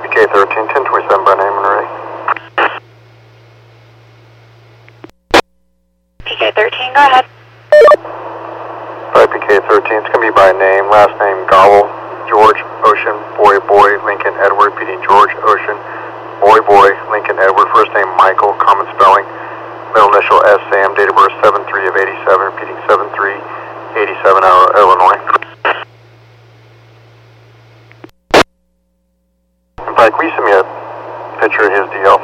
PK13, 1027 by name and ready. PK13, go ahead. 5PK13, it's going to be by name, last name Gobble, George, Ocean, Boy, Lincoln, Edward, repeating George, Ocean, Boy, Lincoln, Edward, first name Michael, common spelling, middle initial S, Sam, date of birth 7-3 of 87, repeating 7-3, 87, Illinois. In fact, will you send me a picture of his DL?